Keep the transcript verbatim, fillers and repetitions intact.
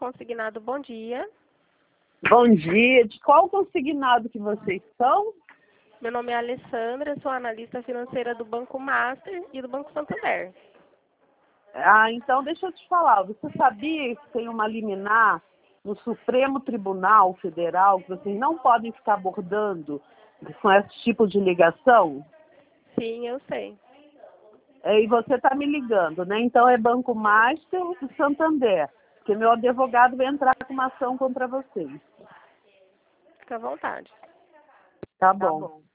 consignado, bom dia. Bom dia. De qual consignado que vocês são? Meu nome é Alessandra, sou analista financeira do Banco Master e do Banco Santander. Ah, então deixa eu te falar. Você sabia que tem uma liminar no Supremo Tribunal Federal que vocês não podem ficar abordando com esse tipo de ligação? Sim, eu sei. É, e você está me ligando, né? Então é Banco Master e Santander, porque meu advogado vai entrar com uma ação contra vocês. Fica à vontade. Tá bom.